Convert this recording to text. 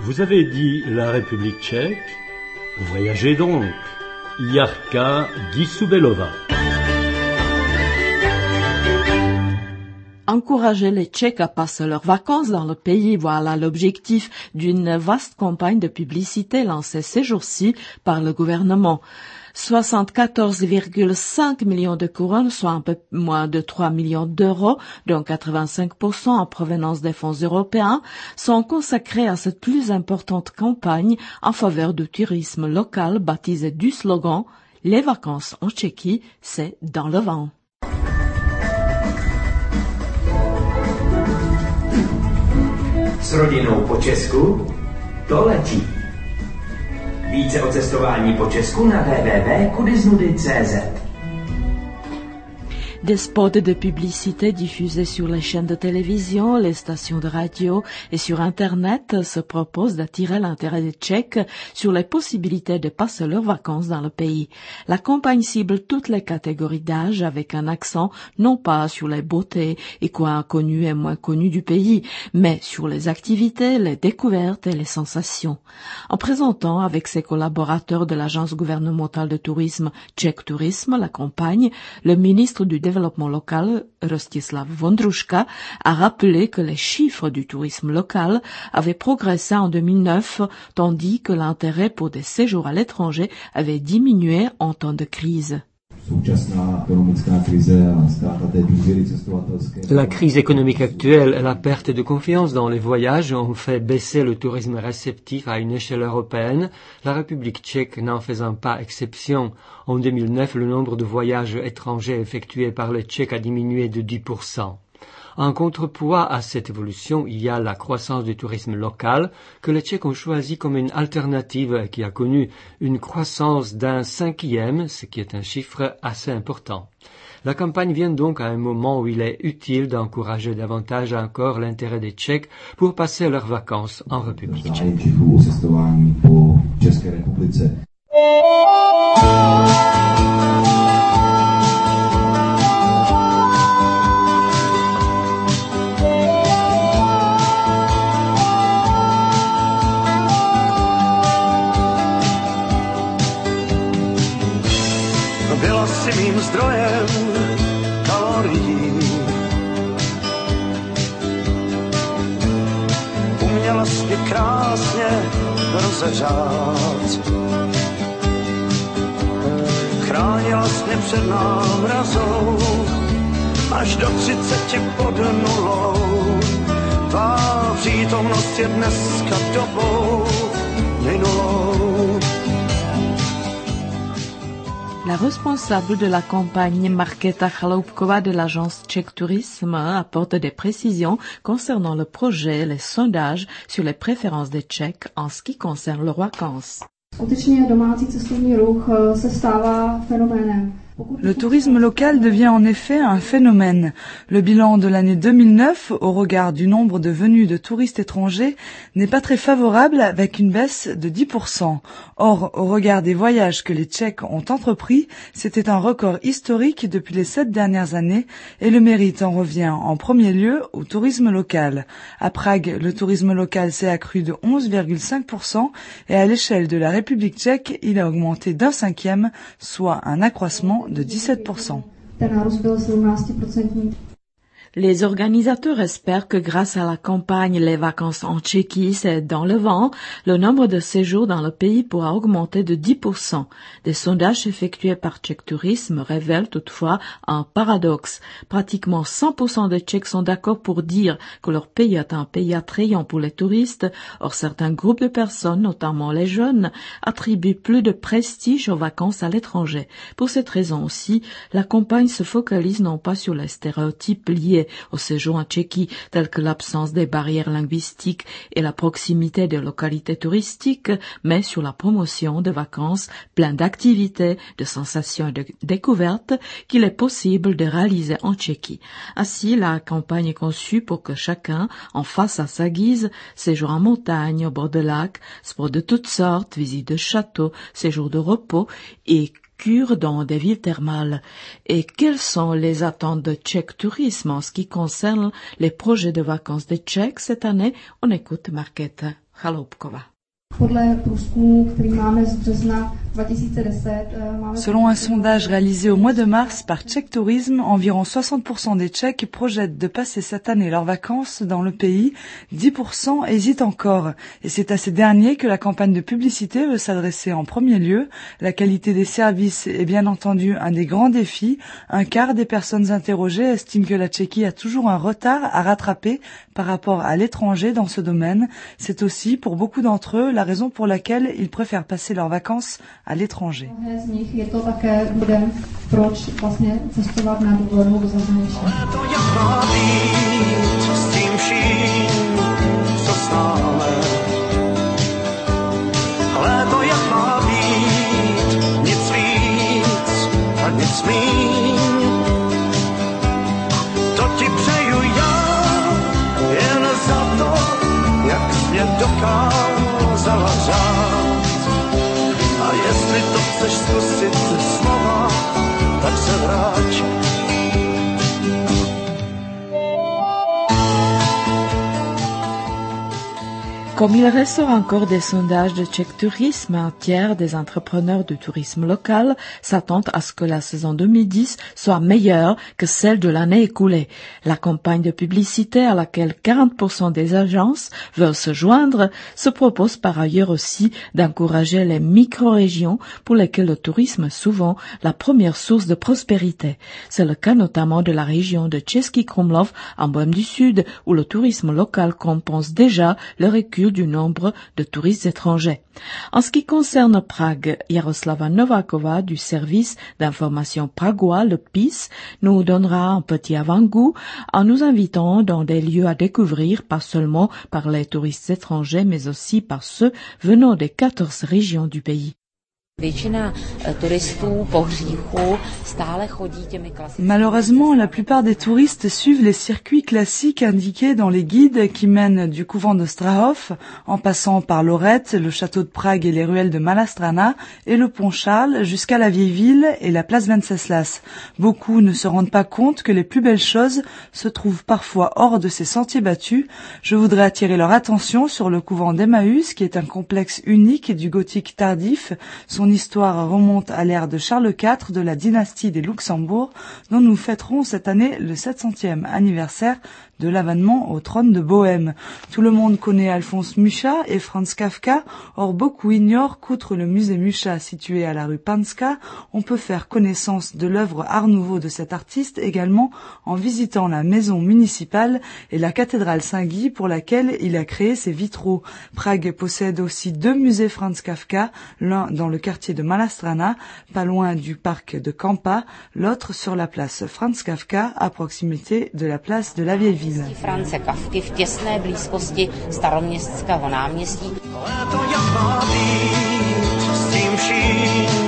Vous avez dit la République tchèque? Voyagez donc. Jarka Dissoubelová. Encourager les Tchèques à passer leurs vacances dans le pays, voilà l'objectif d'une vaste campagne de publicité lancée ces jours-ci par le gouvernement. 74,5 millions de couronnes, soit un peu moins de 3 millions d'euros, dont 85% en provenance des fonds européens, sont consacrés à cette plus importante campagne en faveur du tourisme local baptisée du slogan « Les vacances en Tchéquie, c'est dans le vent ». S rodinou po Česku to letí. Více o cestování po Česku na www.kudiznudy.cz. Des spots de publicité diffusés sur les chaînes de télévision, les stations de radio et sur Internet se proposent d'attirer l'intérêt des Tchèques sur les possibilités de passer leurs vacances dans le pays. La campagne cible toutes les catégories d'âge avec un accent non pas sur les beautés et coins connus et moins connus du pays, mais sur les activités, les découvertes et les sensations. En présentant avec ses collaborateurs de l'agence gouvernementale de tourisme Czech Tourisme la campagne, le ministre du développement local, Rostislav Vondrouška, a rappelé que les chiffres du tourisme local avaient progressé en 2009, tandis que l'intérêt pour des séjours à l'étranger avait diminué en temps de crise. La crise économique actuelle et la perte de confiance dans les voyages ont fait baisser le tourisme réceptif à une échelle européenne, la République tchèque n'en faisant pas exception. En 2009, le nombre de voyages étrangers effectués par les Tchèques a diminué de 10%. En contrepoids à cette évolution, il y a la croissance du tourisme local que les Tchèques ont choisi comme une alternative qui a connu une croissance d'un 5e, ce qui est un chiffre assez important. La campagne vient donc à un moment où il est utile d'encourager davantage encore l'intérêt des Tchèques pour passer leurs vacances en République tchèque. Byla si mým zdrojem kalorií. Uměla jsi mě krásně rozeřát. Chránila jsi mě před námrazou až do 30 pod nulou. Tvá přítomnost je dneska dobou minulou. La responsable de la campagne, Markéta Chaloupková de l'agence Czech Tourisme, apporte des précisions concernant le projet et les sondages sur les préférences des Tchèques en ce qui concerne leurs vacances. Skutečně domácí cestovní ruch se stává fenoménem. Le tourisme local devient en effet un phénomène. Le bilan de l'année 2009, au regard du nombre de venues de touristes étrangers, n'est pas très favorable avec une baisse de 10%. Or, au regard des voyages que les Tchèques ont entrepris, c'était un record historique depuis les 7 dernières années et le mérite en revient en premier lieu au tourisme local. À Prague, le tourisme local s'est accru de 11,5% et à l'échelle de la République tchèque, il a augmenté d'un 5e, soit un accroissement de 17%. Les organisateurs espèrent que grâce à la campagne Les vacances en Tchéquie, c'est dans le vent, le nombre de séjours dans le pays pourra augmenter de 10%. Des sondages effectués par Czech Tourisme révèlent toutefois un paradoxe. Pratiquement 100% des Tchèques sont d'accord pour dire que leur pays est un pays attrayant pour les touristes. Or, certains groupes de personnes, notamment les jeunes, attribuent plus de prestige aux vacances à l'étranger. Pour cette raison aussi, la campagne se focalise non pas sur les stéréotypes liés au séjour en Tchéquie, tels que l'absence des barrières linguistiques et la proximité des localités touristiques, mais sur la promotion de vacances pleines d'activités, de sensations et de découvertes qu'il est possible de réaliser en Tchéquie. Ainsi, la campagne est conçue pour que chacun en fasse à sa guise, séjour en montagne, au bord de lac, sports de toutes sortes, visites de châteaux, séjours de repos et cure dans des villes thermales. Et quelles sont les attentes de Czech Tourisme en ce qui concerne les projets de vacances des Tchèques cette année? On écoute Markéta. Chaloupkova. Selon un sondage réalisé au mois de mars par Czech Tourisme, environ 60% des Tchèques projettent de passer cette année leurs vacances dans le pays. 10% hésitent encore. Et c'est à ces derniers que la campagne de publicité veut s'adresser en premier lieu. La qualité des services est bien entendu un des grands défis. Un quart des personnes interrogées estiment que la Tchéquie a toujours un retard à rattraper par rapport à l'étranger dans ce domaine. C'est aussi, pour beaucoup d'entre eux, la raison pour laquelle ils préfèrent passer leurs vacances à l'étranger. A jestli to chceš zkusit znova, tak se vrať. Comme il ressort encore des sondages de Czech Tourisme, un tiers des entrepreneurs de tourisme local s'attendent à ce que la saison 2010 soit meilleure que celle de l'année écoulée. La campagne de publicité à laquelle 40% des agences veulent se joindre se propose par ailleurs aussi d'encourager les micro-régions pour lesquelles le tourisme est souvent la première source de prospérité. C'est le cas notamment de la région de Český Krumlov en Bohême du Sud où le tourisme local compense déjà le recul du nombre de touristes étrangers. En ce qui concerne Prague, Jaroslava Nováková du service d'information pragois, le PIS, nous donnera un petit avant-goût en nous invitant dans des lieux à découvrir, pas seulement par les touristes étrangers, mais aussi par ceux venant des 14 régions du pays. Malheureusement, la plupart des touristes suivent les circuits classiques indiqués dans les guides qui mènent du couvent de Strahov, en passant par Lorette, le château de Prague et les ruelles de Malastrana, et le pont Charles jusqu'à la vieille ville et la place Venceslas. Beaucoup ne se rendent pas compte que les plus belles choses se trouvent parfois hors de ces sentiers battus. Je voudrais attirer leur attention sur le couvent d'Emmaüs, qui est un complexe unique du gothique tardif. Son histoire remonte à l'ère de Charles IV de la dynastie des Luxembourg, dont nous fêterons cette année le 700e anniversaire de l'avènement au trône de Bohême. Tout le monde connaît Alphonse Mucha et Franz Kafka, or beaucoup ignorent qu'outre le musée Mucha situé à la rue Panska, on peut faire connaissance de l'œuvre Art Nouveau de cet artiste également en visitant la maison municipale et la cathédrale Saint-Guy pour laquelle il a créé ses vitraux. Prague possède aussi 2 musées Franz Kafka, l'un dans le quartier de Malastrana, pas loin du parc de Kampa, l'autre sur la place Franz Kafka, à proximité de la place de la Vieille Ville. France Kafky v těsné blízkosti Staroměstského náměstí. Léto jak má být, s tím vším